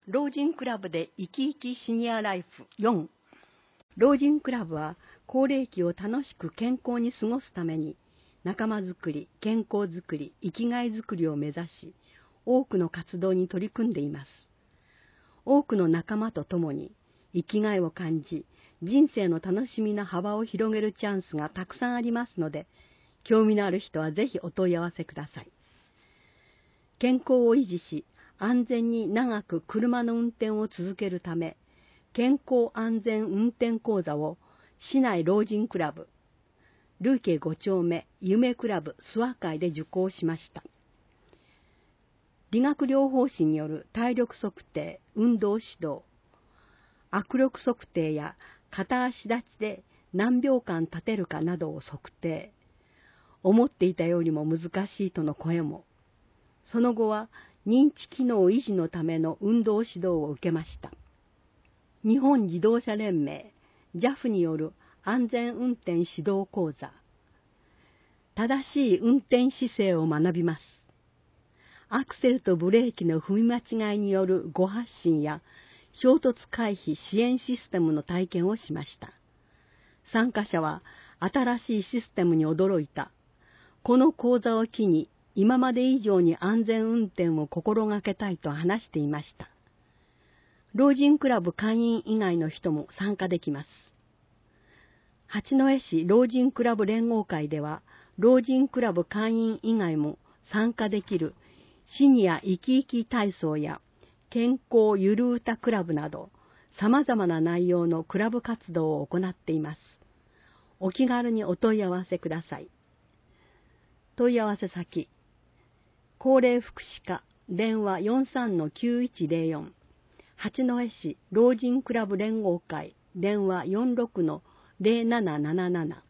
老人クラブで生き生きシニアライフ4。老人クラブは高齢期を楽しく健康に過ごすために仲間づくり、健康づくり、生きがいづくりを目指し、多くの活動に取り組んでいます。多くの仲間と共に生きがいを感じ、人生の楽しみな幅を広げるチャンスがたくさんありますので、興味のある人はぜひお問い合わせください。健康を維持し、安全に長く車の運転を続けるため、健康安全運転講座を市内老人クラブ、ルーケ5丁目夢クラブ諏訪会で受講しました。理学療法士による体力測定、運動指導、握力測定や片足立ちで何秒間立てるかなどを測定。思っていたよりも難しいとの声も。その後は認知機能維持のための運動指導を受けました。日本自動車連盟 JAF による安全運転指導講座。正しい運転姿勢を学びます。アクセルとブレーキの踏み間違いによる誤発進や衝突回避支援システムの体験をしました。参加者は新しいシステムに驚いた。この講座を機に今まで以上に安全運転を心がけたいと話していました。老人クラブ会員以外の人も参加できます。八戸市老人クラブ連合会では、老人クラブ会員以外も参加できるシニア生き生き体操や健康ゆるうたクラブなど、様々な内容のクラブ活動を行っています。お気軽にお問い合わせください。問い合わせ先、高齢福祉課電話 43-9104、八戸市老人クラブ連合会電話 46-0777